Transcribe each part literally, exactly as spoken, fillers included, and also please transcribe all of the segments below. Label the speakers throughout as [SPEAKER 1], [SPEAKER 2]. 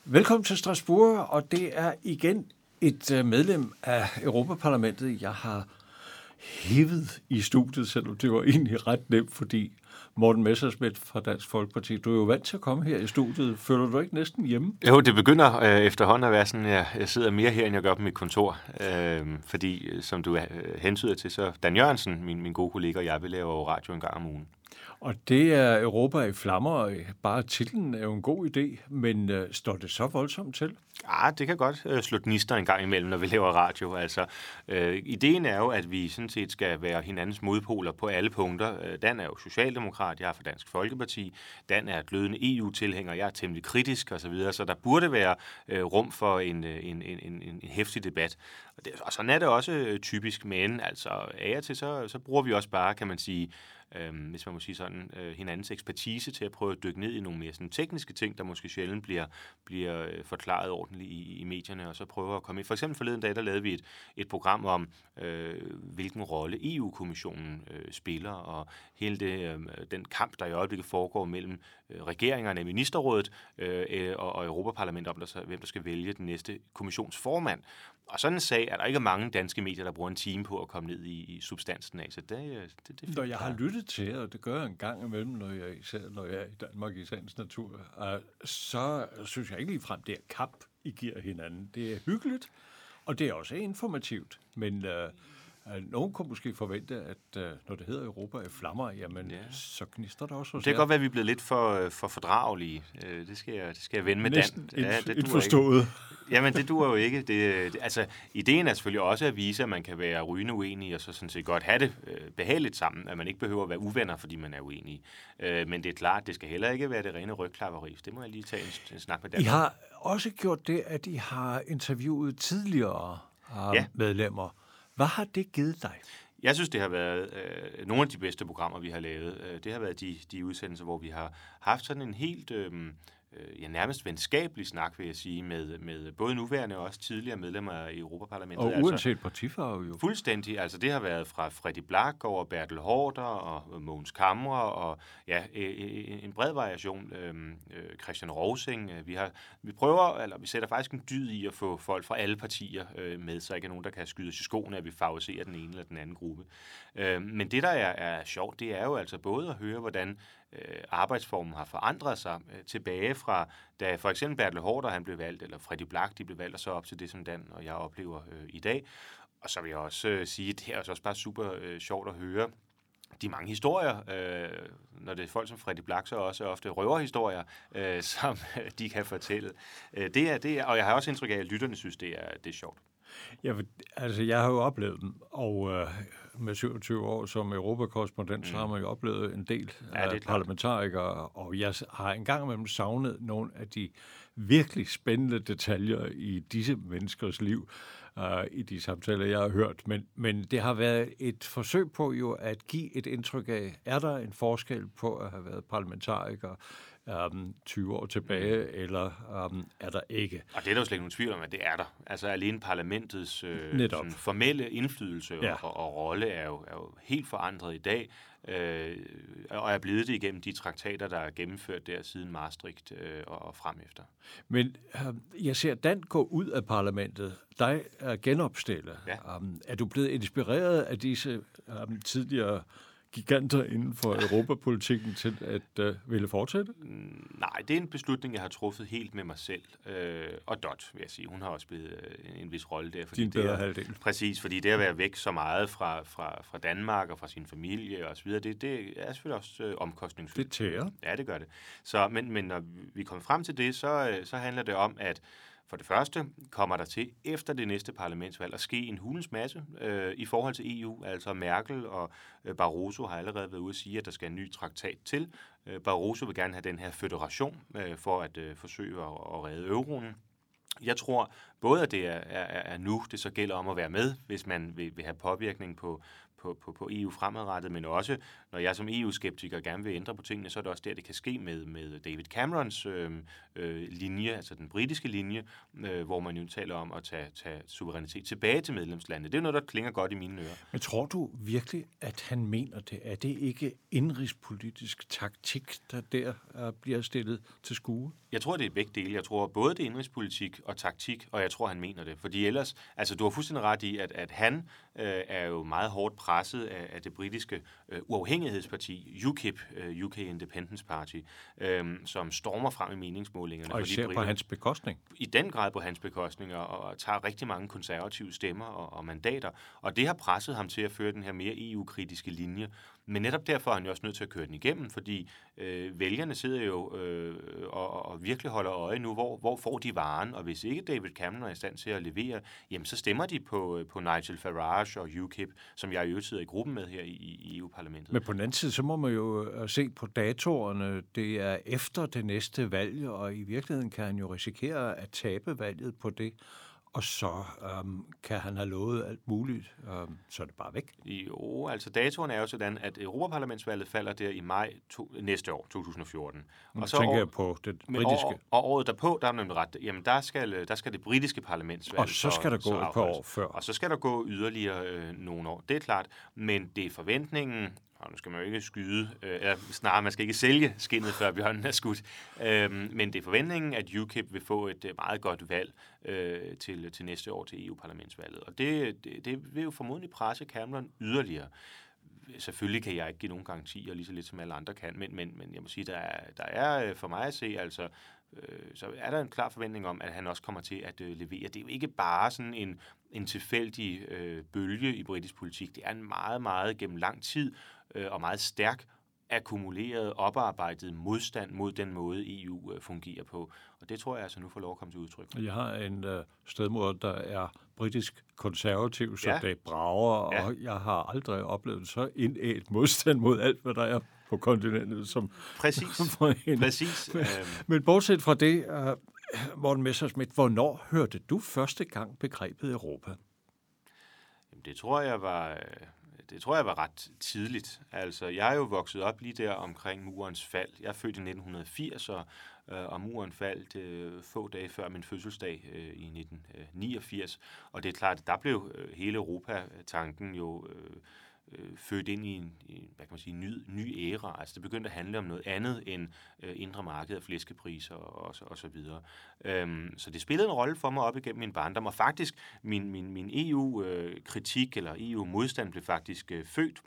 [SPEAKER 1] Velkommen til Strasbourg, og det er igen et medlem af Europaparlamentet, jeg har hævet i studiet, selvom det var egentlig ret nemt, fordi Morten Messerschmidt fra Dansk Folkeparti, du er jo vant til at komme her i studiet. Føler du ikke næsten hjemme?
[SPEAKER 2] Jo, det begynder øh, efterhånden at være sådan, jeg, jeg sidder mere her, end jeg gør på mit kontor. Øh, fordi, som du øh, hentyder til, så Dan Jørgensen, min, min gode kollega, og jeg vil lave radio en gang om ugen.
[SPEAKER 1] Og det er Europa i flammer, og bare titlen er jo en god idé, men øh, står det så voldsomt til?
[SPEAKER 2] Ja, det kan godt øh, slå gnister en gang imellem, når vi laver radio. Altså, øh, ideen er jo, at vi sådan set skal være hinandens modpoler på alle punkter. Øh, Dan er jo socialdemokrat, jeg er fra Dansk Folkeparti. Dan er glødende E U-tilhænger, jeg er temmelig kritisk osv., så, videre, så der burde være øh, rum for en, en, en, en, en heftig debat. Og, det, og sådan er det også øh, typisk, men altså af og til, så, så bruger vi også bare, kan man sige, Øhm, hvis man må sige sådan, øh, hinandens ekspertise til at prøve at dykke ned i nogle mere sådan, tekniske ting, der måske sjældent bliver, bliver øh, forklaret ordentligt i, i medierne, og så prøve at komme ind. For eksempel forleden dag, der lavede vi et, et program om, øh, hvilken rolle E U-kommissionen øh, spiller, og hele det, øh, den kamp, der i øjeblikket foregår mellem øh, regeringerne i ministerrådet øh, og, og Europaparlamentet om, der, hvem der skal vælge den næste kommissionsformand. Og sådan en sag er der ikke mange danske medier, der bruger en time på at komme ned i, i substansen af. Så det, det, det
[SPEAKER 1] Når jeg har lyttet til, og det gør jeg en gang imellem, når jeg, især når jeg er i Danmark i sagens natur, uh, så synes jeg ikke ligefrem, det er kamp, I giver hinanden. Det er hyggeligt, og det er også informativt. Men uh, uh, nogen kunne måske forvente, at uh, når det hedder Europa i flammer, jamen, ja. så gnister der også hos
[SPEAKER 2] Det kan godt være, at vi er blevet lidt for, for fordragelige. Det skal jeg, det skal jeg vende med
[SPEAKER 1] Næsten
[SPEAKER 2] Dan.
[SPEAKER 1] Ja, det forstået.
[SPEAKER 2] Jamen, det duer jo ikke. Det, det, altså, ideen er selvfølgelig også at vise, at man kan være rygende uenig, og så sådan set godt have det øh, behageligt sammen, at man ikke behøver at være uvenner, fordi man er uenig. Øh, men det er klart, det skal heller ikke være det rene rygklapperi. Det må jeg lige tage en, en snak med Dan.
[SPEAKER 1] I har også gjort det, at I har interviewet tidligere øh, ja. medlemmer. Hvad har det givet dig?
[SPEAKER 2] Jeg synes, det har været øh, nogle af de bedste programmer, vi har lavet. Øh, det har været de, de udsendelser, hvor vi har haft sådan en helt Øh, ja, nærmest venskabelig snak, vil jeg sige, med, med både nuværende og også tidligere medlemmer af Europaparlamentet.
[SPEAKER 1] Og uanset altså, partifarve jo.
[SPEAKER 2] Fuldstændig. Altså det har været fra Freddy Black over Bertel Haarder og Mogens Kamre og ja, en bred variation. Christian Rovsing. Vi, har, vi prøver, eller vi sætter faktisk en dyd i at få folk fra alle partier med, så ikke er nogen, der kan skyde os i skoene, at vi favoriserer den ene eller den anden gruppe. Men det, der er, er sjovt, det er jo altså både at høre, hvordan arbejdsformen har forandret sig øh, tilbage fra, da for eksempel Bertel Haarder han blev valgt, eller Freddy Black de blev valgt, og så op til det, som Dan og jeg oplever øh, i dag. Og så vil jeg også øh, sige, at det er også bare super øh, sjovt at høre de mange historier, øh, når det er folk som Freddy Black, så også ofte røverhistorier, øh, som de kan fortælle. Øh, det er, det er, og jeg har også indtryk af, at lytterne synes, det er, det er sjovt.
[SPEAKER 1] Ja, altså jeg har jo oplevet dem, og øh, med syvogtyve år som europakorrespondent, mm. så har man jo oplevet en del ja, af parlamentarikere, og jeg har engang imellem savnet nogle af de virkelig spændende detaljer i disse menneskers liv, uh, i de samtaler, jeg har hørt. Men, men det har været et forsøg på jo at give et indtryk af, er der en forskel på at have været parlamentariker Um, tyve år tilbage, mm. eller um, er der ikke?
[SPEAKER 2] Og det er der jo slet ikke nogen tvivl om, at det er der. Altså alene parlamentets øh, sådan, formelle indflydelse ja. og, og rolle er jo, er jo helt forandret i dag, øh, og er blevet det igennem de traktater, der er gennemført der siden Maastricht øh, og, og frem efter.
[SPEAKER 1] Men uh, jeg ser Dan gå ud af parlamentet. Dig er genopstillet. Ja. Um, er du blevet inspireret af disse um, tidligere giganter inden for europapolitikken til at øh, ville fortsætte?
[SPEAKER 2] Nej, det er en beslutning, jeg har truffet helt med mig selv. Øh, og Dot, vil jeg sige. Hun har også spillet en, en vis rolle der. Fordi
[SPEAKER 1] Din bedre
[SPEAKER 2] det er,
[SPEAKER 1] halvdel.
[SPEAKER 2] Præcis, fordi det at være væk så meget fra, fra, fra Danmark og fra sin familie og så videre, det, det er selvfølgelig også øh, omkostningsfyldt.
[SPEAKER 1] Det tærer.
[SPEAKER 2] Ja, det gør det. Så, men, men når vi kommer frem til det, så, så handler det om, at for det første kommer der til efter det næste parlamentsvalg at ske en hulens masse øh, i forhold til E U. Altså Merkel og øh, Barroso har allerede været ude at sige, at der skal en ny traktat til. Øh, Barroso vil gerne have den her føderation øh, for at øh, forsøge at, at redde euroen. Jeg tror både, at det er, er, er nu, det så gælder om at være med, hvis man vil, vil have påvirkning på, på, på, på E U fremadrettet, men også, når jeg som E U-skeptiker gerne vil ændre på tingene, så er det også der, det kan ske med, med David Camerons øh, øh, linje, altså den britiske linje, øh, hvor man jo taler om at tage, tage suverænitet tilbage til medlemslandene. Det er noget, der klinger godt i mine ører.
[SPEAKER 1] Men tror du virkelig, at han mener det? Er det ikke indrigspolitisk taktik, der der uh, bliver stillet til skue?
[SPEAKER 2] Jeg tror, det er begge dele. Jeg tror både det er indrigspolitik og taktik, og jeg tror, han mener det. Fordi ellers, altså du har fuldstændig ret i, at, at han øh, er jo meget hårdt presset af, af det britiske øh, uafhængighedsparti, U K I P, øh, U K Independence Party, øh, som stormer frem i meningsmålingerne.
[SPEAKER 1] Og især på hans bekostning.
[SPEAKER 2] I den grad på hans bekostning, og, og tager rigtig mange konservative stemmer og, og mandater. Og det har presset ham til at føre den her mere E U-kritiske linje. Men netop derfor er han jo også nødt til at køre den igennem, fordi øh, vælgerne sidder jo øh, og, og virkelig holder øje nu, hvor, hvor får de varen, og hvis ikke David Cameron er i stand til at levere, jamen så stemmer de på, på Nigel Farage og U K I P, som jeg jo sidder i gruppen med her i, i E U-parlamentet.
[SPEAKER 1] Men på den anden side, så må man jo se på datorerne. Det er efter det næste valg, og i virkeligheden kan han jo risikere at tabe valget på det. Og så øhm, kan han have lovet alt muligt, øhm, så er det bare væk.
[SPEAKER 2] Jo, altså datoren er jo sådan, at Europaparlamentsvalget falder der i maj to, næste år, to tusind og fjorten.
[SPEAKER 1] Nu
[SPEAKER 2] og så
[SPEAKER 1] tænker
[SPEAKER 2] år,
[SPEAKER 1] jeg på det britiske.
[SPEAKER 2] Og, og året derpå, der er nemlig ret, jamen der skal, der skal det britiske parlamentsvalg.
[SPEAKER 1] Og så skal der gå et par år før.
[SPEAKER 2] Og så skal der gå yderligere øh, nogle år, det er klart. Men det er forventningen, og nu skal man jo ikke skyde, øh, eller snarere, man skal ikke sælge skindet, før bjørnen er skudt. Øhm, men det er forventningen, at U K I P vil få et meget godt valg øh, til, til næste år til E U-parlamentsvalget. Og det, det, det vil jo formodentlig presse Cameron yderligere. Selvfølgelig kan jeg ikke give nogen garantier, lige så lidt som alle andre kan, men, men, men jeg må sige, der er, der er for mig at se, altså, øh, så er der en klar forventning om, at han også kommer til at øh, levere. Det er jo ikke bare sådan en, en tilfældig øh, bølge i britisk politik. Det er en meget, meget gennem lang tid øh, og meget stærk akkumuleret, oparbejdet modstand mod den måde, E U øh, fungerer på. Og det tror jeg altså nu får lov at komme til udtryk.
[SPEAKER 1] Jeg har en øh, stedmor, der er britisk konservativ, så
[SPEAKER 2] ja.
[SPEAKER 1] det brager, ja. Og jeg har aldrig oplevet så indædt modstand mod alt, hvad der er på kontinentet. Som
[SPEAKER 2] Præcis. Præcis.
[SPEAKER 1] Men, men bortset fra det, uh, Morten Messerschmidt, hvornår hørte du første gang begrebet Europa?
[SPEAKER 2] Jamen, det tror jeg var... Det tror jeg var ret tidligt. Altså, jeg er jo vokset op lige der omkring murens fald. Jeg er født i nitten firs, og, øh, og muren faldt øh, få dage før min fødselsdag øh, i nitten niogfirs. Og det er klart, at der blev øh, hele Europa-tanken jo øh, øh, født ind i en, i, hvad kan man sige, ny, ny æra. Altså, det begyndte at handle om noget andet end øh, indre marked og flæskepriser og, og, og så videre. Øhm, så det spillede en rolle for mig op igennem min barndom, og faktisk min, min, min E U-kritik eller E U-modstand blev faktisk øh, født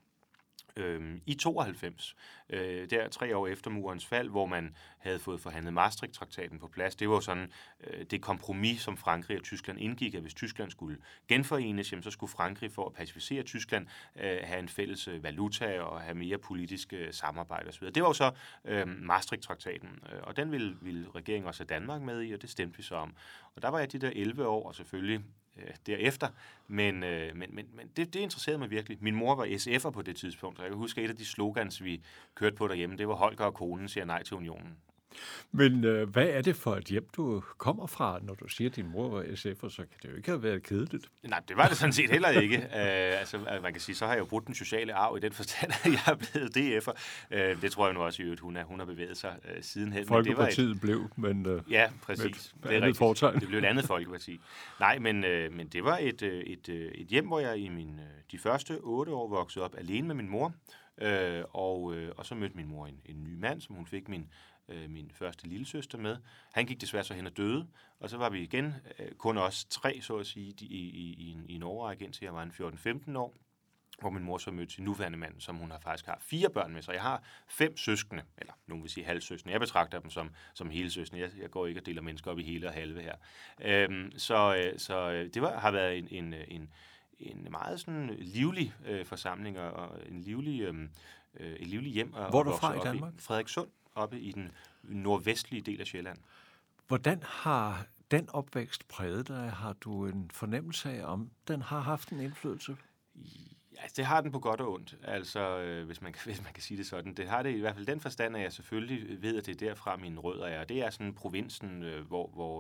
[SPEAKER 2] øh, i tooghalvfems, øh, der tre år efter murens fald, hvor man havde fået forhandlet Maastricht-traktaten på plads. Det var sådan øh, det kompromis, som Frankrig og Tyskland indgik, at hvis Tyskland skulle genforenes, jamen, så skulle Frankrig for at pacificere Tyskland øh, have en fælles valuta og have mere politisk øh, samarbejde osv. Det var jo så øh, Maastricht-traktaten, øh, og den ville, ville regeringen også have Danmark med i, og det stemte vi så om. Og der var jeg de der elleve år, og selvfølgelig derefter, men, øh, men, men, men det, det interesserede mig virkelig. Min mor var S F'er på det tidspunkt, og jeg kan huske, at et af de slogans, vi kørte på derhjemme, det var Holger og konen siger nej til unionen.
[SPEAKER 1] Men øh, hvad er det for et hjem, du kommer fra, når du siger, at din mor var S F'er, så kan det jo ikke have været kedeligt.
[SPEAKER 2] Nej, det var det sådan set heller ikke. uh, altså, man kan sige, så har jeg jo brudt den sociale arv i den forstand, at jeg er blevet D F'er. Uh, det tror jeg nu også i øvrigt, hun, hun har bevæget sig uh, sidenhen.
[SPEAKER 1] Folkepartiet et, blev, men uh,
[SPEAKER 2] ja, præcis.
[SPEAKER 1] Med et andet fortegn.
[SPEAKER 2] Det blev et andet folkeparti. Nej, men, uh, men det var et, et, et hjem, hvor jeg i min, de første otte år voksede op alene med min mor, uh, og, uh, og så mødte min mor en, en ny mand, som hun fik min min første lillesøster med. Han gik desværre så hen og døde, og så var vi igen øh, kun os tre, så at sige, i, i, i, en, i en årrække, indtil jeg var en fjorten femten år, hvor min mor så mødte sin nuværende mand, som hun har faktisk har fire børn med, så jeg har fem søskende, eller nogen vil sige halvsøskende. Jeg betragter dem som, som hele søskende. Jeg, jeg går ikke og deler mennesker op i hele og halve her. Øhm, så, så det var, har været en, en, en, en meget sådan livlig øh, forsamling, og en livlig, øh, et livlig hjem. Og,
[SPEAKER 1] hvor er du fra i Danmark?
[SPEAKER 2] I Frederikssund, oppe i den nordvestlige del af Sjælland.
[SPEAKER 1] Hvordan har den opvækst præget dig? Har du en fornemmelse af, om den har haft en indflydelse?
[SPEAKER 2] Ja, det har den på godt og ondt, altså øh, hvis, man, hvis man kan sige det sådan. Det har det i hvert fald den forstand, at jeg selvfølgelig ved, at det er derfra mine rødder er. Det er sådan provinsen, øh, hvor, hvor, øh,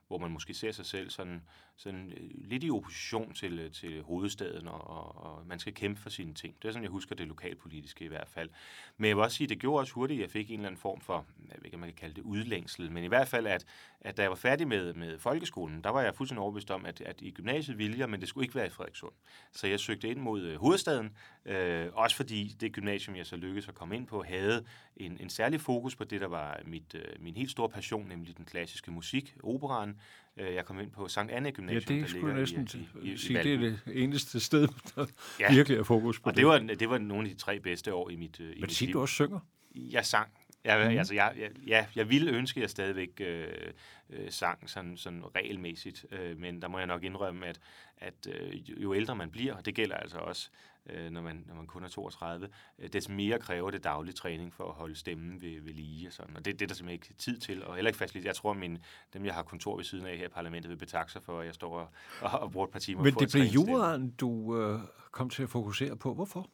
[SPEAKER 2] hvor man måske ser sig selv sådan, sådan lidt i opposition til, til hovedstaden, og, og, og man skal kæmpe for sine ting. Det er sådan, jeg husker det lokalpolitiske i hvert fald. Men jeg vil også sige, det gjorde også hurtigt, at jeg fik en eller anden form for, jeg ved ikke, man kan kalde det udlængsel, men i hvert fald, at, at da jeg var færdig med, med folkeskolen, der var jeg fuldstændig overbevist om, at, at i gymnasiet ville jeg, men det skulle ikke være i Frederikssund. Så jeg søgte ind mod øh, hovedstaden, øh, også fordi det gymnasium, jeg så lykkedes at komme ind på, havde en, en særlig fokus på det, der var mit, øh, min helt store passion, nemlig den klassiske musik, operaen. Jeg kom ind på Sankt Anne Gymnasium,
[SPEAKER 1] ja, det
[SPEAKER 2] der
[SPEAKER 1] skulle
[SPEAKER 2] ligger
[SPEAKER 1] næsten
[SPEAKER 2] i, i, i,
[SPEAKER 1] sige,
[SPEAKER 2] i
[SPEAKER 1] det er det eneste sted, der ja. virkelig er fokus på
[SPEAKER 2] og
[SPEAKER 1] det.
[SPEAKER 2] det var, det var nogle af de tre bedste år i mit, i
[SPEAKER 1] Men
[SPEAKER 2] mit
[SPEAKER 1] sig,
[SPEAKER 2] liv.
[SPEAKER 1] Du også synger?
[SPEAKER 2] Jeg sang. Jeg, mm. altså, jeg, jeg, ja, jeg ville ønske, at jeg stadigvæk øh, øh, sang sådan, sådan regelmæssigt, øh, men der må jeg nok indrømme, at, at øh, jo ældre man bliver, og det gælder altså også, øh, når, man, når man kun er toogtredive, øh, des mere kræver det daglig træning for at holde stemmen ved, ved lige. Og, sådan. Og det, det er der simpelthen ikke tid til, og heller ikke fast. Jeg tror, at min, dem, jeg har kontor ved siden af her i parlamentet, vil betakke sig for, at jeg står og, og, og bruger et par timer
[SPEAKER 1] men
[SPEAKER 2] for
[SPEAKER 1] det blev juraen, du øh, kom til at fokusere på. Hvorfor?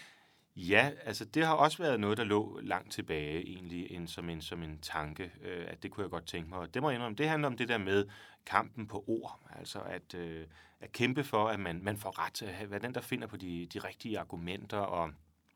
[SPEAKER 2] Ja, altså det har også været noget, der lå langt tilbage egentlig, en, som, en, som en tanke, øh, at det kunne jeg godt tænke mig. Og det må jeg indrømme, det handler om det der med kampen på ord, altså at, øh, at kæmpe for, at man, man får ret, at være den, der finder på de, de rigtige argumenter, og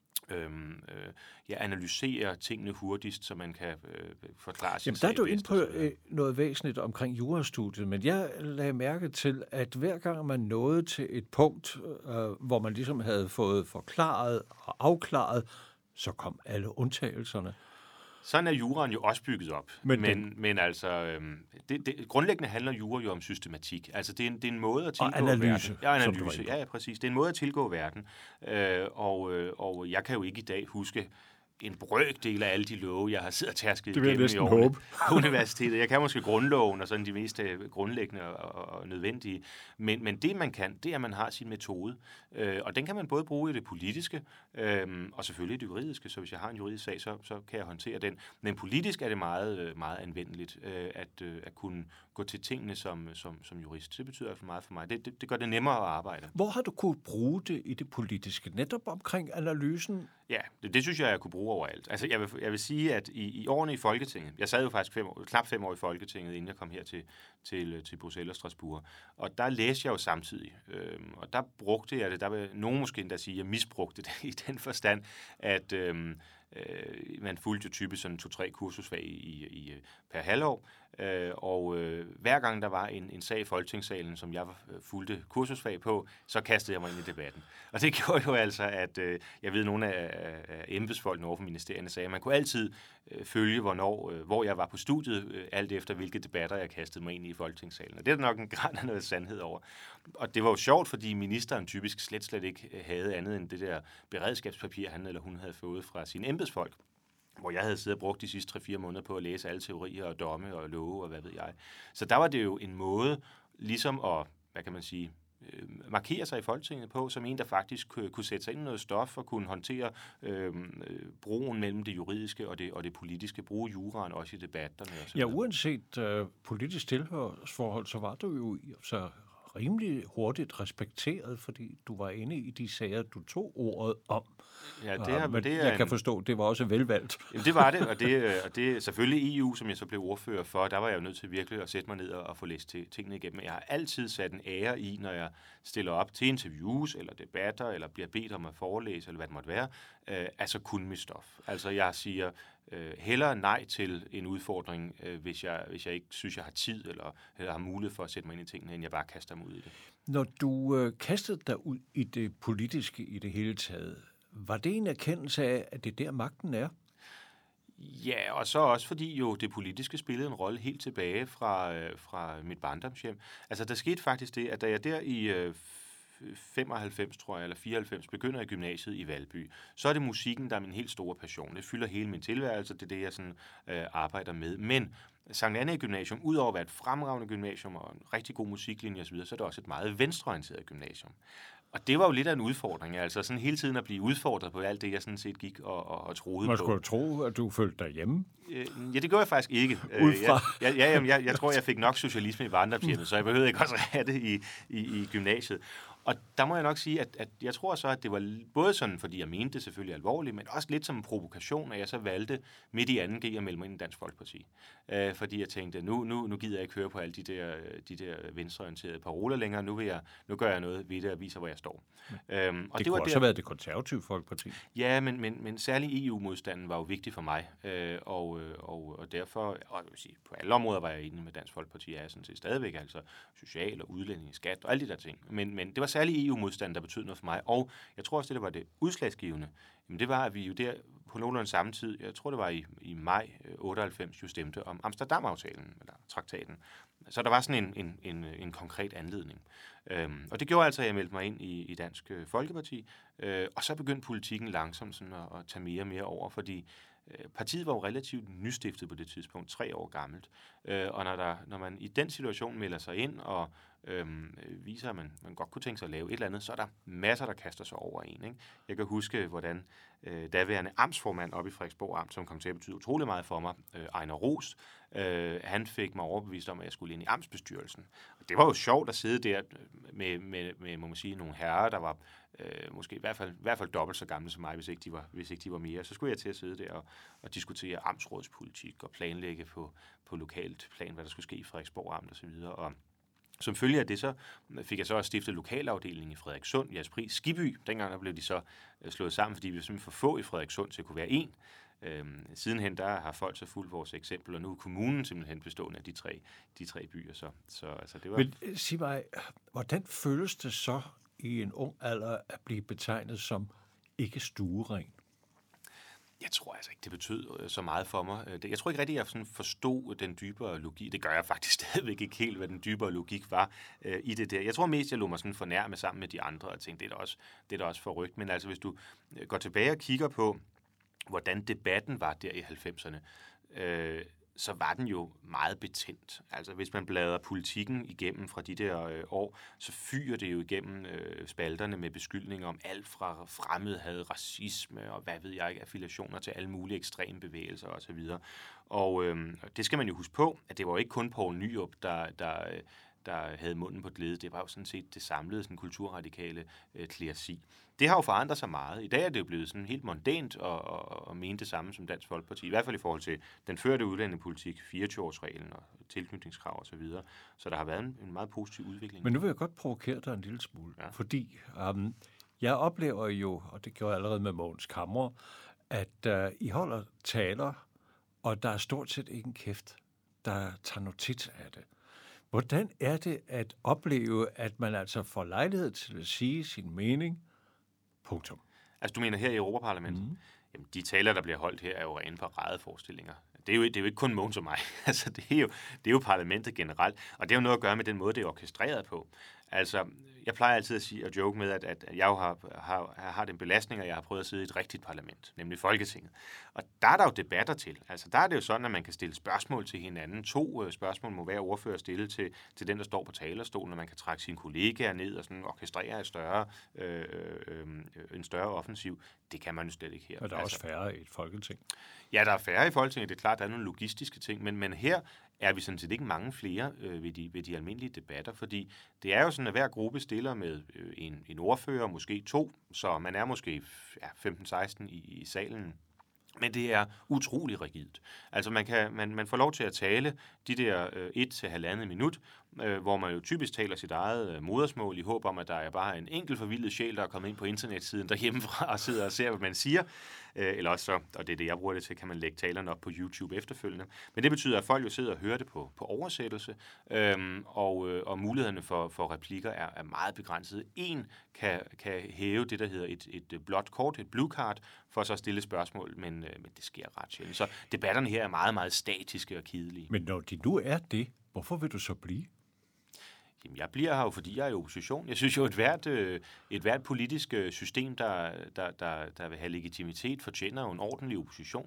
[SPEAKER 2] Øhm, øh, ja, analysere tingene hurtigst, så man kan øh, forklare sin
[SPEAKER 1] Jamen, der er du inde på
[SPEAKER 2] øh,
[SPEAKER 1] noget væsentligt omkring jurastudiet, men jeg lagde mærke til, at hver gang man nåede til et punkt, øh, hvor man ligesom havde fået forklaret og afklaret, så kom alle undtagelserne.
[SPEAKER 2] Sådan er juraen jo også bygget op. Men, men, den... men altså, øhm, det, det, grundlæggende handler jura jo om systematik. Altså, det er en, det er en måde at tilgå
[SPEAKER 1] og analyse,
[SPEAKER 2] verden. Ja, analyse. Ja, ja, præcis. Det er en måde at tilgå verden. Øh, og, øh, og jeg kan jo ikke i dag huske en brøkdel af alle de love, jeg har siddet og tærsket igennem i årene på universitetet. Jeg kan måske grundloven og sådan de mest grundlæggende og, og nødvendige. Men, men det, man kan, det er, at man har sin metode. Øh, og den kan man både bruge i det politiske, øh, og selvfølgelig i det juridiske. Så hvis jeg har en juridisk sag, så, så kan jeg håndtere den. Men politisk er det meget, meget anvendeligt øh, at, øh, at kunne gå til tingene som, som, som jurist. Det betyder altså meget for mig. Det, det, det gør det nemmere at arbejde.
[SPEAKER 1] Hvor har du kunnet bruge det i det politiske? Netop omkring analysen?
[SPEAKER 2] Ja, det, det synes jeg, jeg kunne bruge overalt. Altså, jeg vil, jeg vil sige, at i, i årene i Folketinget, jeg sad jo faktisk fem år, knap fem år i Folketinget, inden jeg kom her til, til, til Bruxelles og Strasbourg, og der læste jeg jo samtidig, øhm, og der brugte jeg det, der vil nogen måske endda sige, at jeg misbrugte det i den forstand, at øhm, øh, man fulgte jo typisk sådan to-tre kursusfag i, i, per halvår, øh, og øh, hver gang der var en, en sag i Folketingssalen, som jeg fulgte kursusfag på, så kastede jeg mig ind i debatten. Og det gjorde jo altså, at øh, jeg ved, nogle af, af embedsfolkene over for ministerierne sagde, at man kunne altid øh, følge, hvornår, øh, hvor jeg var på studiet, øh, alt efter hvilke debatter jeg kastede mig ind i i Folketingssalen. Og det er der nok en græn af noget sandhed over. Og det var jo sjovt, fordi ministeren typisk slet, slet ikke havde andet end det der beredskabspapir, han eller hun havde fået fra sine embedsfolk, hvor jeg havde siddet og brugt de sidste tre-fire måneder på at læse alle teorier og domme og love og hvad ved jeg. Så der var det jo en måde ligesom at, hvad kan man sige, markere sig i Folketinget på, som en, der faktisk kunne sætte sig ind i noget stof og kunne håndtere øh, broen mellem det juridiske og det, og det politiske, bruge juraen også i debatterne. Og
[SPEAKER 1] ja, uanset øh, politisk tilhørsforhold, så var du jo så rimelig hurtigt respekteret, fordi du var inde i de sager, du tog ordet om.
[SPEAKER 2] Ja, det er,
[SPEAKER 1] men
[SPEAKER 2] det er
[SPEAKER 1] jeg kan
[SPEAKER 2] en...
[SPEAKER 1] forstå, det var også velvalgt.
[SPEAKER 2] Jamen, det var det, og det, og det er selvfølgelig E U, som jeg så blev ordfører for, der var jeg jo nødt til virkelig at sætte mig ned og, og få læst tingene igennem. Jeg har altid sat en ære i, når jeg stiller op til interviews, eller debatter, eller bliver bedt om at forelæse, eller hvad det måtte være, øh, altså kun mit stof. Altså jeg siger øh, hellere nej til en udfordring, øh, hvis, jeg, hvis jeg ikke synes, jeg har tid, eller, eller har mulighed for at sætte mig ind i tingene, end jeg bare kaster mig ud i det.
[SPEAKER 1] Når du øh, kastede dig ud i det politiske i det hele taget, var det en erkendelse af, at det er der magten er?
[SPEAKER 2] Ja, og så også fordi jo det politiske spillede en rolle helt tilbage fra, øh, fra mit barndomshjem. Altså der skete faktisk det, at da jeg der i øh, femoghalvfems, tror jeg, eller fireoghalvfems, begynder i gymnasiet i Valby, så er det musikken, der er min helt store passion. Det fylder hele min tilværelse, det er det, jeg sådan, øh, arbejder med. Men Sankt Anne Gymnasium, udover at være et fremragende gymnasium og en rigtig god musiklinje osv., så er det også et meget venstreorienteret gymnasium. Og det var jo lidt af en udfordring, altså sådan hele tiden at blive udfordret på alt det, jeg sådan set gik og, og, og troede på.
[SPEAKER 1] Man skulle tro, at du følte dig hjemme.
[SPEAKER 2] Øh, ja, det gjorde jeg faktisk ikke.
[SPEAKER 1] Udfra.
[SPEAKER 2] Jeg, jeg, jeg, jeg, jeg tror, jeg fik nok socialisme i barndomshjemmet, så jeg behøvede ikke også at have det i, i, i gymnasiet. Og der må jeg nok sige, at, at jeg tror så, at det var både sådan, fordi jeg mente det selvfølgelig alvorligt, men også lidt som en provokation, at jeg så valgte midt i anden G at melde mig ind i Dansk Folkeparti. Øh, fordi jeg tænkte, nu, nu, nu gider jeg ikke høre på alle de der, de der venstreorienterede paroler længere. Nu, vil jeg, nu gør jeg noget ved det og viser, hvor jeg står.
[SPEAKER 1] Men,
[SPEAKER 2] øhm, og
[SPEAKER 1] det, det
[SPEAKER 2] kunne
[SPEAKER 1] kunne også
[SPEAKER 2] der,
[SPEAKER 1] have været det konservative Folkeparti.
[SPEAKER 2] Ja, men, men, men særlig E U-modstanden var jo vigtig for mig. Øh, og, og, og derfor, og jeg vil sige, på alle områder var jeg enig med Dansk Folkeparti. Jeg er sådan set stadigvæk, altså social og udlænding, skat og alle de der ting. Men, men det var særlig E U-modstanden, der betød noget for mig. Og jeg tror også, det der var det udslagsgivende. Jamen, det var, at vi jo der på nogenlunde samme tid, jeg tror, det var i, i maj otteoghalvfems, jo stemte om Amsterdam-aftalen, eller traktaten. Så der var sådan en, en, en, en konkret anledning. Øhm, og det gjorde altså, at jeg meldte mig ind i, i Dansk Folkeparti. Øh, og så begyndte politikken langsomt sådan at, at tage mere og mere over, fordi øh, partiet var jo relativt nystiftet på det tidspunkt, tre år gammelt. Øh, og når, der, når man i den situation melder sig ind og Øhm, viser, at man, man godt kunne tænke sig at lave et eller andet, så er der masser, der kaster sig over en. Ikke? Jeg kan huske, hvordan øh, daværende amtsformand oppe i Frederiksborg Amt, som kom til at betyde utrolig meget for mig, øh, Ejner Ros, øh, han fik mig overbevist om, at jeg skulle ind i amtsbestyrelsen. Og det var jo sjovt at sidde der med, med, med må man sige, nogle herrer, der var øh, måske i hvert, fald, i hvert fald dobbelt så gamle som mig, hvis ikke de var, hvis ikke de var mere. Så skulle jeg til at sidde der og, og diskutere amtsrådspolitik og planlægge på, på lokalt plan, hvad der skulle ske i Frederiksborg Amt osv. Og som følge af det, så fik jeg så også stiftet lokalafdelingen i Frederikssund, Jaspris, Skibby. Dengang der blev de så slået sammen, fordi vi var simpelthen for få i Frederikssund til at kunne være en. Øhm, sidenhen der har folk så fulgt vores eksempel, og nu er kommunen simpelthen bestående af de tre, de tre byer. Så, så altså, det var...
[SPEAKER 1] Men sig mig, hvordan føles det så i en ung alder at blive betegnet som ikke stueren?
[SPEAKER 2] Jeg tror altså ikke, det betød så meget for mig. Jeg tror ikke rigtig, jeg sådan forstod den dybere logik. Det gør jeg faktisk stadigvæk ikke helt, hvad den dybere logik var øh, i det der. Jeg tror mest, jeg lå mig sådan fornærme sammen med de andre, og tænkte, det er da også, det er da også forrygt. Men altså, hvis du går tilbage og kigger på, hvordan debatten var der i halvfemserne, øh, så var den jo meget betændt. Altså, hvis man bladrer politikken igennem fra de der øh, år, så fyrer det jo igennem øh, spalterne med beskyldninger om alt fra fremmedhad, racisme og hvad ved jeg ikke, affiliationer til alle mulige ekstreme bevægelser osv. Og øh, det skal man jo huske på, at det var jo ikke kun Poul Nyrup, der... der øh, der havde munden på glæde. Det var jo sådan set det samlede sådan, kulturradikale øh, kleresi. Det har jo forandret sig meget. I dag er det jo blevet sådan helt mondænt og, og, og mene det samme som Dansk Folkeparti. I hvert fald i forhold til den førte udlændingepolitik, fireogtyve-årsreglen og tilknytningskrav osv. Så, så der har været en, en meget positiv udvikling.
[SPEAKER 1] Men nu vil jeg godt provokere dig en lille smule, ja. fordi um, jeg oplever jo, og det gjorde jeg allerede med Mogens Kamre, at uh, I holder taler, og der er stort set ikke en kæft, der tager notits af det. Hvordan er det at opleve, at man altså får lejlighed til at sige sin mening? Punktum.
[SPEAKER 2] Altså, du mener her i Europaparlamentet? Mm. Jamen, de taler, der bliver holdt her, er jo rene paradeforestillinger. Det er jo, det er jo ikke kun Mogens og mig. Altså, det er, jo, det er jo parlamentet generelt, og det har jo noget at gøre med den måde, det er orkestreret på. Altså, jeg plejer altid at sige og joke med, at, at jeg jo har, har, har den belastning, at jeg har prøvet at sidde i et rigtigt parlament, nemlig Folketinget. Og der er der jo debatter til. Altså, der er det jo sådan, at man kan stille spørgsmål til hinanden. To øh, spørgsmål må hver ordfører stille til, til den, der står på talerstolen, og man kan trække sine kollegaer ned og sådan orkestrere et større, øh, øh, en større offensiv. Det kan man jo slet ikke her.
[SPEAKER 1] Og der er
[SPEAKER 2] altså,
[SPEAKER 1] også færre i et folketing.
[SPEAKER 2] Ja, der er færre i Folketinget. Det er klart, der er nogle logistiske ting, men, men her er vi sådan set ikke mange flere øh, ved, de, ved de almindelige debatter, fordi det er jo sådan, at hver gruppe stiller med øh, en, en ordfører, måske to, så man er måske ja, femten seksten i, i salen. Men det er utrolig rigidt. Altså man, kan, man, man får lov til at tale de der øh, et til halvandet minut, øh, hvor man jo typisk taler sit eget øh, modersmål i håb om, at der er bare en enkelt forvildet sjæl, der er kommet ind på internetsiden derhjemmefra og sidder og ser, hvad man siger. Øh, eller også så, og det er det, jeg bruger det til, kan man lægge talerne op på YouTube efterfølgende. Men det betyder, at folk jo sidder og hører det på, på oversættelse, øh, og, øh, og mulighederne for, for replikker er, er meget begrænsede. En kan, kan hæve det, der hedder et, et blåt kort, et blue card, for så at stille spørgsmål, men, øh, men det sker ret sjældent. Så debatterne her er meget, meget statiske og kedelige.
[SPEAKER 1] Men når de nu er det, hvorfor vil du så blive?
[SPEAKER 2] Jamen, jeg bliver her jo, fordi jeg er i opposition. Jeg synes jo, at et hvert, øh, et hvert politisk øh, system, der, der, der, der vil have legitimitet, fortjener jo en ordentlig opposition.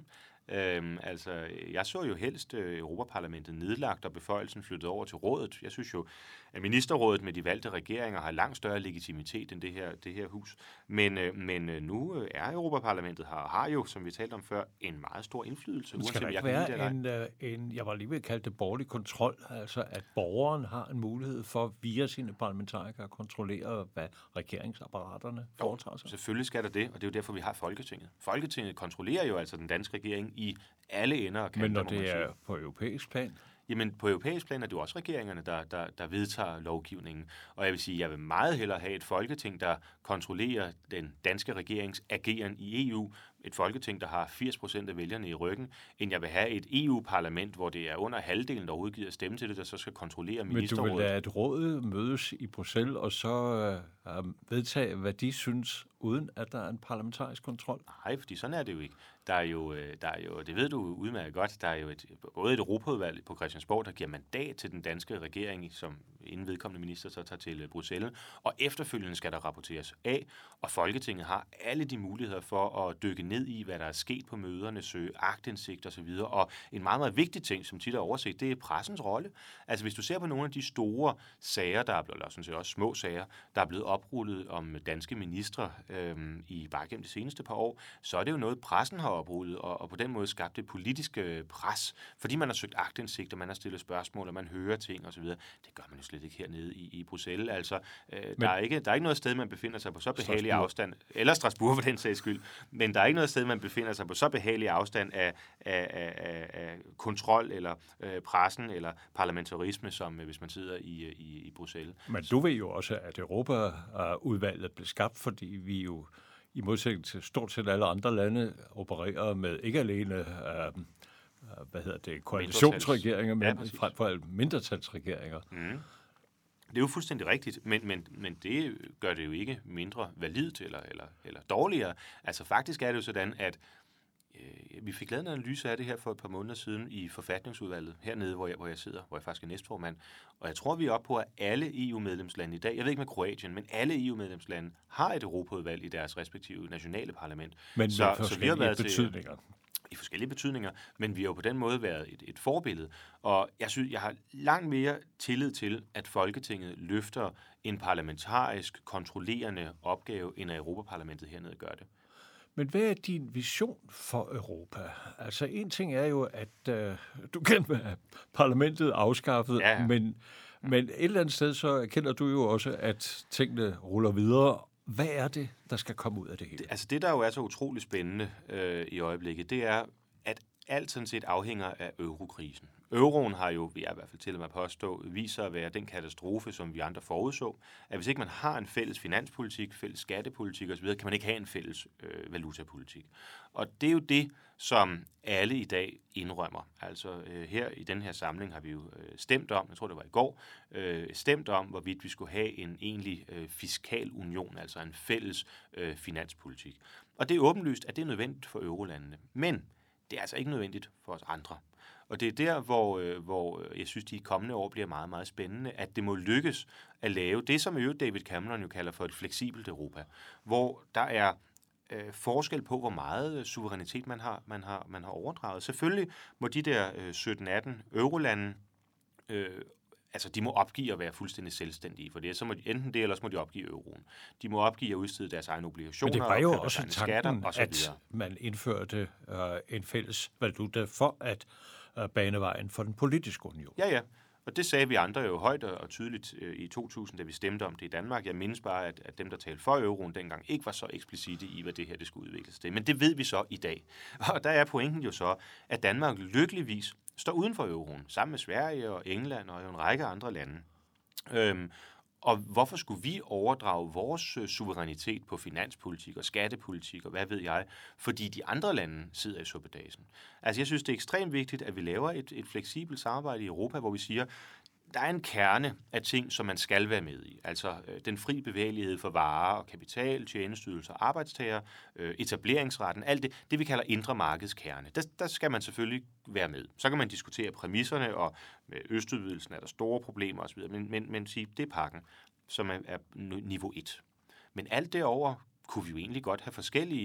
[SPEAKER 2] Øhm, altså, jeg så jo helst øh, Europaparlamentet nedlagt og beføjelsen flyttet over til rådet. Jeg synes jo, at ministerrådet med de valgte regeringer har langt større legitimitet end det her, det her hus. Men, øh, men øh, nu er Europaparlamentet her, har jo, som vi talte om før, en meget stor indflydelse.
[SPEAKER 1] Men skal der ikke være en, øh, en, jeg var lige ved at kalde det borgerlig kontrol, altså at borgeren har en mulighed for via sine parlamentarikere at kontrollere, hvad regeringsapparaterne foretager sig?
[SPEAKER 2] Selvfølgelig skal der det, og det er jo derfor, vi har Folketinget. Folketinget kontrollerer jo altså den danske regering i alle ender og kanter.
[SPEAKER 1] Men når det er på europæisk plan?
[SPEAKER 2] Jamen, på europæisk plan er det jo også regeringerne, der, der, der vedtager lovgivningen. Og jeg vil sige, jeg vil meget hellere have et folketing, der kontrollerer den danske regerings ageren i E U, et folketing, der har firs procent af vælgerne i ryggen, end jeg vil have et E U-parlament, hvor det er under halvdelen, der udgiver stemme til det, der så skal kontrollere ministerrådet.
[SPEAKER 1] Men du vil lade et råd mødes i Bruxelles, og så øh, vedtage, hvad de synes, uden at der er en parlamentarisk kontrol?
[SPEAKER 2] Nej, fordi sådan er det jo ikke. Der er jo, der er jo, det ved du udmærket godt, der er jo et, både et Europaudvalg på Christiansborg, der giver mandat til den danske regering, som inden vedkommende minister så tager til Bruxelles, og efterfølgende skal der rapporteres af, og Folketinget har alle de muligheder for at dykke ned i, hvad der er sket på møderne, søge aktindsigt osv., og en meget, meget vigtig ting, som tit er overset, det er pressens rolle. Altså hvis du ser på nogle af de store sager, der er blevet, eller sådan set også små sager, der er blevet oprullet om danske ministre øhm, i bare gennem de seneste par år, så er det jo noget, pressen har oprullet, og, og på den måde skabt et politisk øh, pres, fordi man har søgt aktindsigt, og man har stillet spørgsmål, og man hører ting osv. Det gør man jo slet ikke hernede i, i Bruxelles. Altså, øh, men, der, er ikke, der er ikke noget sted, man befinder sig på så behagelig afstand, eller Strasbourg for den sags skyld, men der er ikke noget sted, man befinder sig på så behagelig afstand af, af, af, af kontrol, eller øh, pressen, eller parlamentarisme, som øh, hvis man sidder i, i, i Bruxelles.
[SPEAKER 1] Men du ved jo også, at Europaudvalget blev skabt, fordi vi jo i modsætning til stort set alle andre lande opererer med ikke alene øh, hvad hedder det, koalitionsregeringer, men ja, frem for alt mindretalsregeringer.
[SPEAKER 2] Mm. Det er jo fuldstændig rigtigt, men, men, men det gør det jo ikke mindre validt eller, eller, eller dårligere. Altså faktisk er det jo sådan, at øh, vi fik lavet en analyse af det her for et par måneder siden i forfatningsudvalget, hernede, hvor jeg, hvor jeg sidder, hvor jeg faktisk er næstformand. Og jeg tror, vi er oppe på, at alle E U-medlemslande i dag, jeg ved ikke med Kroatien, men alle E U-medlemslande har et Europaudvalg i deres respektive nationale parlament.
[SPEAKER 1] Men så, så vi har været betydninger.
[SPEAKER 2] Til, i forskellige betydninger, men vi har jo på den måde været et, et forbillede. Og jeg synes, jeg har langt mere tillid til, at Folketinget løfter en parlamentarisk kontrollerende opgave, end at Europaparlamentet hernede gør det.
[SPEAKER 1] Men hvad er din vision for Europa? Altså en ting er jo, at øh, du kan være parlamentet afskaffet, ja. men, men et eller andet sted så erkender du jo også, at tingene ruller videre. Hvad er det, der skal komme ud af det hele?
[SPEAKER 2] Det, altså det, der jo er så utroligt spændende øh, i øjeblikket, det er, at alt sådan set afhænger af eurokrisen. Euroen har jo, vil jeg i hvert fald til at påstå, vist sig at være den katastrofe, som vi andre forudså, at hvis ikke man har en fælles finanspolitik, fælles skattepolitik osv., kan man ikke have en fælles øh, valutapolitik. Og det er jo det, som alle i dag indrømmer. Altså øh, her i den her samling har vi jo øh, stemt om, jeg tror det var i går, øh, stemt om, hvorvidt vi skulle have en egentlig øh, fiskal union, altså en fælles øh, finanspolitik. Og det er åbenlyst, at det er nødvendigt for eurolandene. Men det er altså ikke nødvendigt for os andre. Og det er der, hvor, øh, hvor jeg synes, de kommende år bliver meget, meget spændende, at det må lykkes at lave det, som jo David Cameron jo kalder for et fleksibelt Europa, hvor der er øh, forskel på, hvor meget suverænitet man har, man har, man har overdraget. Selvfølgelig må de der øh, sytten atten eurolande øh, altså, de må opgive at være fuldstændig selvstændige, for det så må de, enten det, eller så må de opgive euroen. De må opgive at udstede deres egne obligationer.
[SPEAKER 1] Men det var jo også tanken, at man indførte øh, en fælles valuta for at øh, bane vejen for den politiske union.
[SPEAKER 2] Ja, ja. Og det sagde vi andre jo højt og tydeligt øh, i to tusind, da vi stemte om det i Danmark. Jeg mindes bare, at, at dem, der talte for euroen dengang, ikke var så eksplicite i, hvad det her det skulle udvikles til. Men det ved vi så i dag. Og der er pointen jo så, at Danmark lykkeligvis står uden for euroen, sammen med Sverige og England og en række andre lande. Øhm, og hvorfor skulle vi overdrage vores øh, suverænitet på finanspolitik og skattepolitik og hvad ved jeg, fordi de andre lande sidder i suppedasen? Altså jeg synes, det er ekstremt vigtigt, at vi laver et, et fleksibelt samarbejde i Europa, hvor vi siger, der er en kerne af ting, som man skal være med i. Altså øh, den fri bevægelighed for varer og kapital, tjenesteydelser, arbejdstager, øh, etableringsretten, alt det, det vi kalder indre markedskerne. Der, der skal man selvfølgelig være med. Så kan man diskutere præmisserne, og med østudvidelsen er der store problemer osv., men, men, men sige, det er pakken, som er, er niveau et. Men alt derover kunne vi jo egentlig godt have forskellige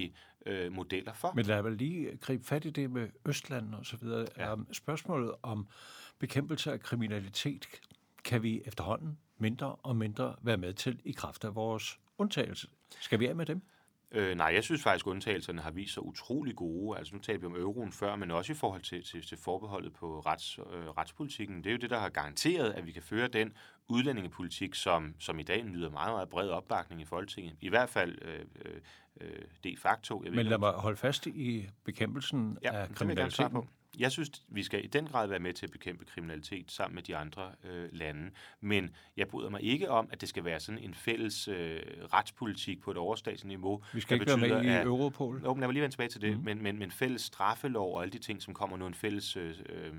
[SPEAKER 2] øh, modeller for.
[SPEAKER 1] Men lad mig lige gribe fat i det med Østland og så videre. Ja. Um, spørgsmålet om bekæmpelse af kriminalitet kan vi efterhånden mindre og mindre være med til i kraft af vores undtagelse. Skal vi af med dem?
[SPEAKER 2] Øh, nej, jeg synes faktisk, at undtagelserne har vist sig utrolig gode. Altså nu talte vi om euroen før, men også i forhold til, til, til forbeholdet på rets, øh, retspolitikken. Det er jo det, der har garanteret, at vi kan føre den udlændingepolitik, som, som i dag nyder meget, meget bred opbakning i Folketinget. I hvert fald øh, øh, de facto. Jeg
[SPEAKER 1] men lad mig holde fast i bekæmpelsen
[SPEAKER 2] ja,
[SPEAKER 1] af kriminaliteten.
[SPEAKER 2] Jeg synes, vi skal i den grad være med til at bekæmpe kriminalitet sammen med de andre øh, lande, men jeg bryder mig ikke om, at det skal være sådan en fælles øh, retspolitik på et overstatsligt niveau.
[SPEAKER 1] Vi skal ikke betyder, være med i at, Europol.
[SPEAKER 2] Jo, men jeg vil lige vende tilbage til det, mm. men, men, men fælles straffelov og alle de ting, som kommer nu, en fælles øh, øh,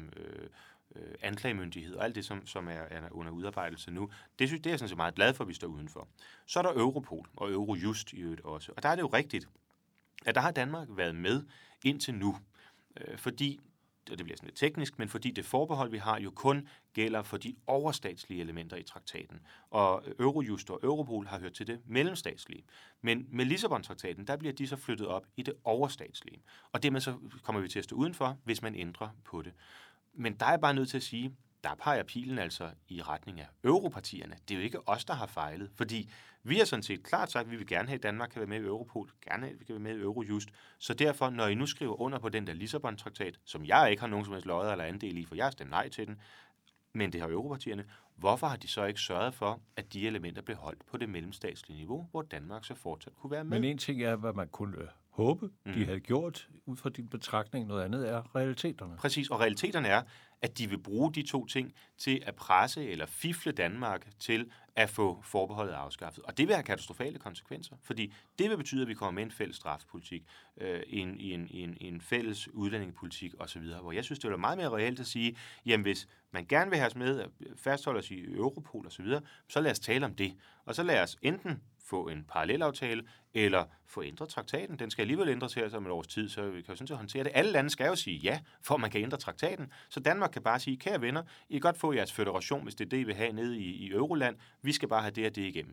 [SPEAKER 2] øh, anklagemyndighed og alt det, som, som er, er under udarbejdelse nu, det, synes, det er jeg sådan set meget glad for, at vi står udenfor. Så er der Europol og Eurojust i øvrigt også, og der er det jo rigtigt, at der har Danmark været med indtil nu, øh, fordi og det bliver sådan lidt teknisk, men fordi det forbehold, vi har, jo kun gælder for de overstatslige elementer i traktaten. Og Eurojust og Europol har hørt til det mellemstatslige. Men med Lissabon-traktaten, der bliver de så flyttet op i det overstatslige. Og dermed så kommer vi til at stå udenfor, hvis man ændrer på det. Men der er jeg bare nødt til at sige, der peger pilen altså i retning af europartierne. Det er jo ikke os, der har fejlet, fordi vi har sådan set klart sagt, at vi vil gerne have, at Danmark kan være med i Europol, gerne have, at vi kan være med i Eurojust. Så derfor, når I nu skriver under på den der Lissabon-traktat, som jeg ikke har nogen som helst lodder eller andel i, for jeg har stemt nej til den, men det har europartierne, hvorfor har de så ikke sørget for, at de elementer blev holdt på det mellemstatslige niveau, hvor Danmark så fortsat kunne være med?
[SPEAKER 1] Men en ting er, hvad man kunne håbe, mm. de havde gjort, ud fra din betragtning. Noget andet er realiteterne.
[SPEAKER 2] Præcis, og realiteterne er, at de vil bruge de to ting til at presse eller fifle Danmark til at få forbeholdet afskaffet. Og det vil have katastrofale konsekvenser, fordi det vil betyde, at vi kommer med en fælles strafpolitik, øh, i, en, i, en, i, en, i en fælles udlændingepolitik osv., hvor jeg synes, det er meget mere reelt at sige, jamen hvis man gerne vil have os med, fastholde os i Europol osv., så, så lad os tale om det. Og så lad os enten få en parallelaftale, eller få ændret traktaten. Den skal alligevel ændres her om et års tid, så vi kan jo sådan set håndtere det. Alle lande skal jo sige ja, for man kan ændre traktaten. Så Danmark kan bare sige, kære venner, I kan godt få jeres føderation, hvis det er det, I vil have nede i, i Euroland. Vi skal bare have det og det igennem.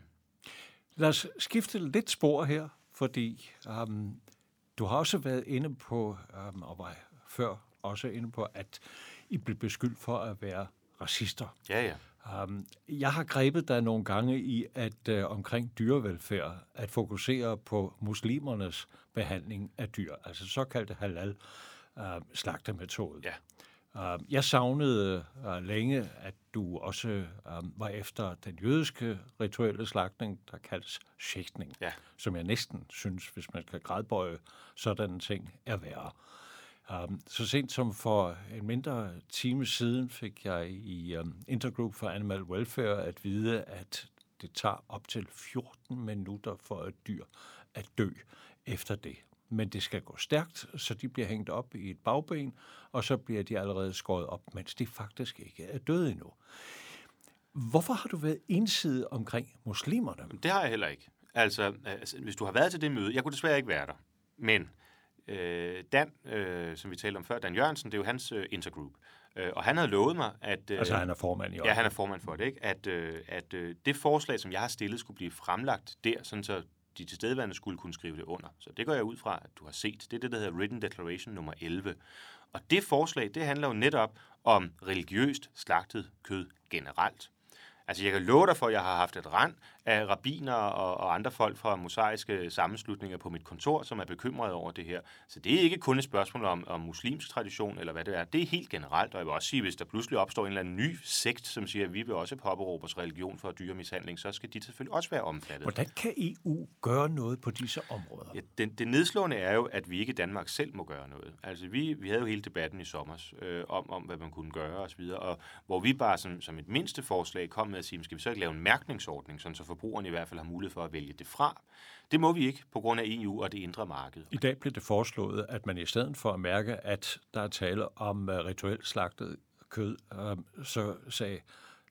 [SPEAKER 1] Lad os skifte lidt spor her, fordi um, du har også været inde på, um, og var før også inde på, at I blev beskyldt for at være racister.
[SPEAKER 2] Ja, ja.
[SPEAKER 1] Um, jeg har grebet dig nogle gange i, at uh, omkring dyrevelfærd, at fokusere på muslimernes behandling af dyr, altså såkaldte halal uh, slagtemetode.
[SPEAKER 2] Ja.
[SPEAKER 1] Uh, jeg savnede uh, længe, at du også uh, var efter den jødiske rituelle slagtning, der kaldes shechting,
[SPEAKER 2] ja.
[SPEAKER 1] som jeg næsten synes, hvis man skal gradbøje sådan ting, er værre. Um, så sent som for en mindre time siden fik jeg i um, Intergroup for Animal Welfare at vide, at det tager op til fjorten minutter for et dyr at dø efter det. Men det skal gå stærkt, så de bliver hængt op i et bagben, og så bliver de allerede skåret op, mens de faktisk ikke er døde endnu. Hvorfor har du været ensidig omkring muslimerne?
[SPEAKER 2] Det har jeg heller ikke. Altså, altså, hvis du har været til det møde, jeg kunne desværre ikke være der, men Øh, Dan, øh, som vi talte om før, Dan Jørgensen, det er jo hans øh, intergroup. Øh, og han havde lovet mig, at... Øh,
[SPEAKER 1] altså han er formand i år.
[SPEAKER 2] Ja, han er formand for det, ikke? At, øh, at øh, det forslag, som jeg har stillet, skulle blive fremlagt der, sådan så de tilstedeværende skulle kunne skrive det under. Så det går jeg ud fra, at du har set. Det er det, der hedder Written Declaration nummer elleve. Og det forslag, det handler jo netop om religiøst slagtet kød generelt. Altså, jeg kan love dig for, at jeg har haft et rand af rabbiner og, og andre folk fra mosaiske sammenslutninger på mit kontor, som er bekymrede over det her. Så det er ikke kun et spørgsmål om, om muslimsk tradition, eller hvad det er. Det er helt generelt, og jeg vil også sige, hvis der pludselig opstår en eller anden ny sekt, som siger, at vi vil også påberåbe os religion for dyremishandling, så skal de selvfølgelig også være omfattet.
[SPEAKER 1] Hvordan kan E U gøre noget på disse områder?
[SPEAKER 2] Ja, det, det nedslående er jo, at vi ikke i Danmark selv må gøre noget. Altså, vi, vi havde jo hele debatten i sommer øh, om, om, hvad man kunne gøre osv., og hvor vi bare som, som et mindste forslag kom med at sige, skal vi så ikke lave en mærkningsordning, sådan så forbrugerne i hvert fald har mulighed for at vælge det fra. Det må vi ikke på grund af E U og det indre marked.
[SPEAKER 1] I dag blev det foreslået, at man i stedet for at mærke, at der er tale om uh, rituelt slagtet kød, uh, så sagde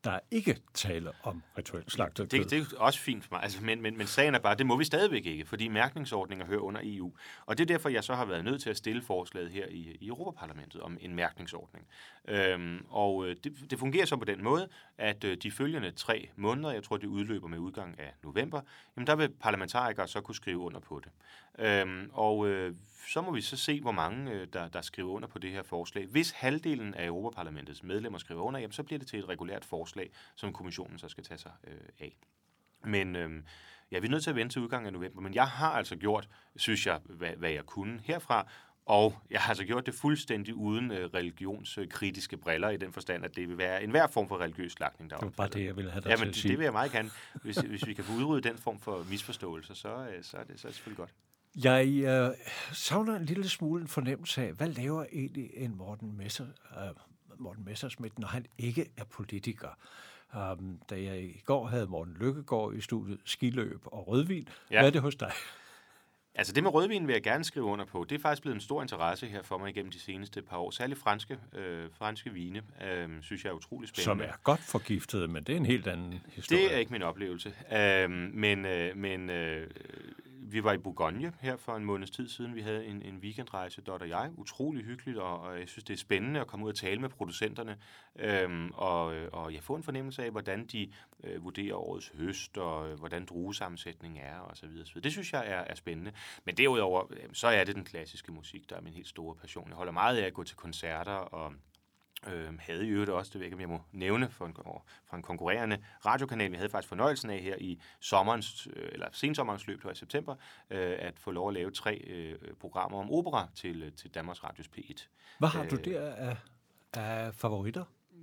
[SPEAKER 1] der er ikke tale om rituelt slagtet kød.
[SPEAKER 2] Det, det er også fint for mig, altså, men, men, men sagen er bare, det må vi stadigvæk ikke, fordi mærkningsordninger hører under E U. Og det er derfor, jeg så har været nødt til at stille forslaget her i, i Europaparlamentet om en mærkningsordning. Øhm, og det, det fungerer så på den måde, at øh, de følgende tre måneder, jeg tror, det udløber med udgang af november, jamen der vil parlamentarikere så kunne skrive under på det. Øhm, og øh, så må vi så se, hvor mange øh, der, der skriver under på det her forslag. Hvis halvdelen af Europaparlamentets medlemmer skriver under, jamen, så bliver det til et regulært forslag, som kommissionen så skal tage sig øh, af. Men øh, ja, vi er nødt til at vente til udgangen af november, men jeg har altså gjort, synes jeg, hvad, hvad jeg kunne herfra, og jeg har altså gjort det fuldstændig uden øh, religionskritiske briller, i den forstand, at det vil være enhver form for religiøs slagtning, der er.
[SPEAKER 1] Det var bare det, jeg ville have dig
[SPEAKER 2] ja,
[SPEAKER 1] til
[SPEAKER 2] men
[SPEAKER 1] at sige.
[SPEAKER 2] Det vil jeg meget gerne. Hvis, hvis vi kan få udryddet den form for misforståelser, så, øh, så, er, det, så er det selvfølgelig godt.
[SPEAKER 1] Jeg øh, savner en lille smule en fornemmelse af, hvad laver egentlig en Morten, Messer, øh, Morten Messerschmidt, når han ikke er politiker? Um, da jeg i går havde Morten Løkkegaard i studiet, skiløb og rødvin. Ja. Hvad er det hos dig?
[SPEAKER 2] Altså det med rødvin vil jeg gerne skrive under på. Det er faktisk blevet en stor interesse her for mig igennem de seneste par år. Særligt franske, øh, franske vine, øh, synes jeg er utrolig spændende.
[SPEAKER 1] Som er godt forgiftet, men det er en helt anden historie.
[SPEAKER 2] Det er ikke min oplevelse. Øh, men øh, men øh, vi var i Bourgogne her for en måneds tid siden. Vi havde en, en weekendrejse, Dot og jeg. Utrolig hyggeligt, og, og jeg synes, det er spændende at komme ud og tale med producenterne. Øhm, og, og jeg får en fornemmelse af, hvordan de øh, vurderer årets høst, og øh, hvordan druesammensætningen er, og så videre, så videre. Det synes jeg er, er spændende. Men derudover, øh, så er det den klassiske musik, der er min helt store passion. Jeg holder meget af at gå til koncerter, og Øh, havde i øvrigt også, det ved jeg ikke, om jeg må nævne, for en, fra en konkurrerende radiokanal. Vi havde faktisk fornøjelsen af her i sommerens, øh, eller sensommerens løb, her i september, øh, at få lov at lave tre øh, programmer om opera til, til Danmarks Radios P et.
[SPEAKER 1] Hvad har øh, du der af, af favoritter?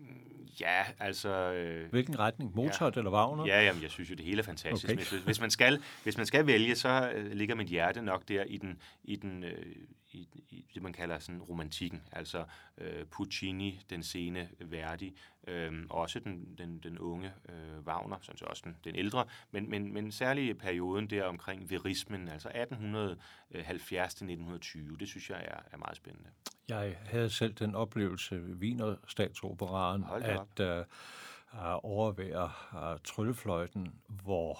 [SPEAKER 2] Ja, altså... Øh,
[SPEAKER 1] Hvilken retning? Mozart
[SPEAKER 2] ja,
[SPEAKER 1] eller Wagner?
[SPEAKER 2] Ja, jamen, jeg synes jo, det hele er fantastisk.
[SPEAKER 1] Okay.
[SPEAKER 2] Hvis, hvis, man skal, hvis man skal vælge, så øh, ligger mit hjerte nok der i den... I den øh, I, i det, man kalder sådan romantikken, altså øh, Puccini, den sene Verdi, øh, også den, den, den unge øh, Wagner, sådan så også den, den ældre, men, men, men særlig perioden der omkring verismen, altså atten halvfjerds til nitten tyve, det synes jeg er, er meget spændende.
[SPEAKER 1] Jeg havde selv den oplevelse ved Wiener Statsoperaen, at øh, overvære øh, Tryllefløjten, hvor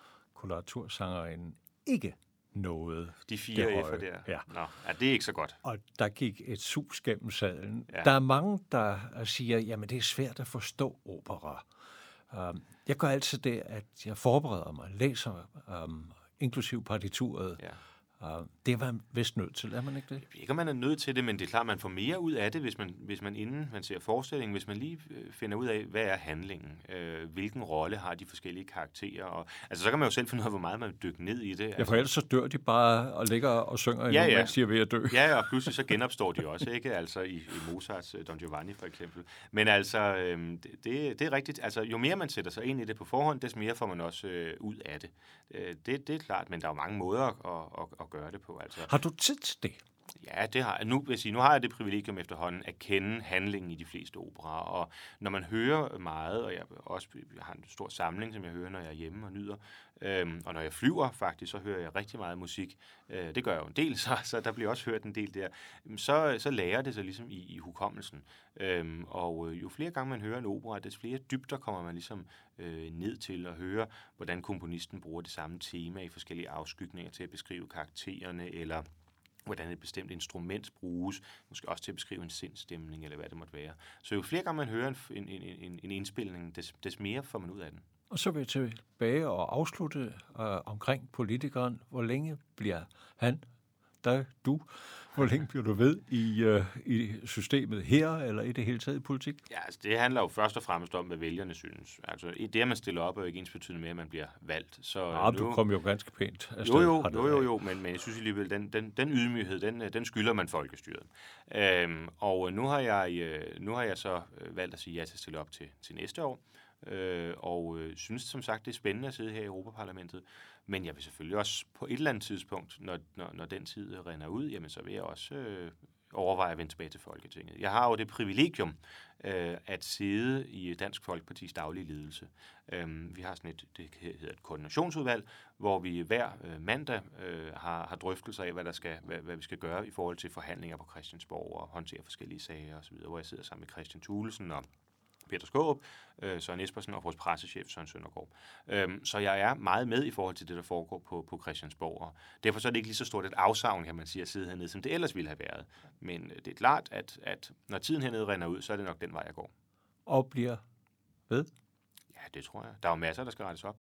[SPEAKER 1] koloratursangerinden ikke noget.
[SPEAKER 2] De fire F'er der.
[SPEAKER 1] Ja.
[SPEAKER 2] Nå, ja, det er ikke så godt.
[SPEAKER 1] Og der gik et sus gennem salen.
[SPEAKER 2] Ja.
[SPEAKER 1] Der er mange, der siger, jamen det er svært at forstå opera. Um, jeg gør altid det, at jeg forbereder mig, læser um, inklusiv partituret.
[SPEAKER 2] Ja.
[SPEAKER 1] Uh, det var man vist nødt til, er man ikke det?
[SPEAKER 2] Jeg ved ikke, om man er nødt til det, men det er klart, man får mere ud af det, hvis man, hvis man inden man ser forestillingen, hvis man lige øh, finder ud af, hvad er handlingen, øh, hvilken rolle har de forskellige karakterer, og altså så kan man jo selv finde ud af, hvor meget man vil dykke ned i det. Altså.
[SPEAKER 1] Ja, for ellers så dør de bare og ligger og synger,
[SPEAKER 2] ja, ja.
[SPEAKER 1] mens de er ved at dø.
[SPEAKER 2] Ja, og pludselig så genopstår de også, ikke? Altså i, i Mozarts Don Giovanni for eksempel. Men altså, øh, det, det er rigtigt. Altså, jo mere man sætter sig ind i det på forhånd, des mere får man også øh, ud af det. Øh, det. Det er klart, men der er jo mange måder at, at, at gøre det på. Altså.
[SPEAKER 1] Har du tid til det?
[SPEAKER 2] Ja, det har jeg. Nu, vil jeg sige, nu har jeg det privilegium efterhånden at kende handlingen i de fleste operaer, og når man hører meget, og jeg også jeg har en stor samling, som jeg hører, når jeg er hjemme og nyder, øhm, og når jeg flyver faktisk, så hører jeg rigtig meget musik. Øh, det gør jeg jo en del, så, så der bliver også hørt en del der. Så, så lærer det sig ligesom i, i hukommelsen. Øhm, og jo flere gange man hører en opera, des flere dybder kommer man ligesom øh, ned til at høre, hvordan komponisten bruger det samme tema i forskellige afskygninger til at beskrive karaktererne, eller hvordan et bestemt instrument bruges, måske også til at beskrive en sindstemning, eller hvad det måtte være. Så jo flere gange man hører en, en, en, en indspilning, des, des mere får man ud af den.
[SPEAKER 1] Og så vil jeg tilbage og afslutte øh, omkring politikeren. Hvor længe bliver han, dig, du, hvor længe bliver du ved i, øh, i systemet her, eller i det hele taget i politik?
[SPEAKER 2] Ja, altså det handler jo først og fremmest om, hvad vælgerne synes. Altså det, at man stiller op, er jo ikke ensbetydende med, at man bliver valgt. Så
[SPEAKER 1] ja,
[SPEAKER 2] nu,
[SPEAKER 1] du kom jo ganske pænt afsted.
[SPEAKER 2] Jo, jo, jo, jo, jo men, men jeg synes alligevel, den, den, den ydmyghed, den, den skylder man folkestyret. Øhm, og nu har, jeg, nu har jeg så valgt at sige ja til at stille op til, til næste år. Øh, og øh, synes som sagt, det er spændende at sidde her i Europaparlamentet. Men jeg vil selvfølgelig også på et eller andet tidspunkt, når, når, når den tid rinder ud, jamen så vil jeg også øh, overveje at vende tilbage til Folketinget. Jeg har jo det privilegium øh, at sidde i Dansk Folkepartis daglige ledelse. Øh, vi har sådan et, det hedder et koordinationsudvalg, hvor vi hver øh, mandag øh, har, har drøftelser af, hvad, der skal, hvad, hvad vi skal gøre i forhold til forhandlinger på Christiansborg og håndtere forskellige sager osv., hvor jeg sidder sammen med Christian Thulesen og Peter Skaarup, øh, Søren Espersen og vores pressechef Søren Søndergaard. Øhm, så jeg er meget med i forhold til det, der foregår på, på Christiansborg. Og derfor så er det ikke lige så stort et afsavn, kan man sige, at sidde hernede, som det ellers ville have været. Men det er klart, at, at når tiden hernede rinder ud, så er det nok den vej, jeg går.
[SPEAKER 1] Og bliver ved?
[SPEAKER 2] Ja, det tror jeg. Der er jo masser, der skal rettes op.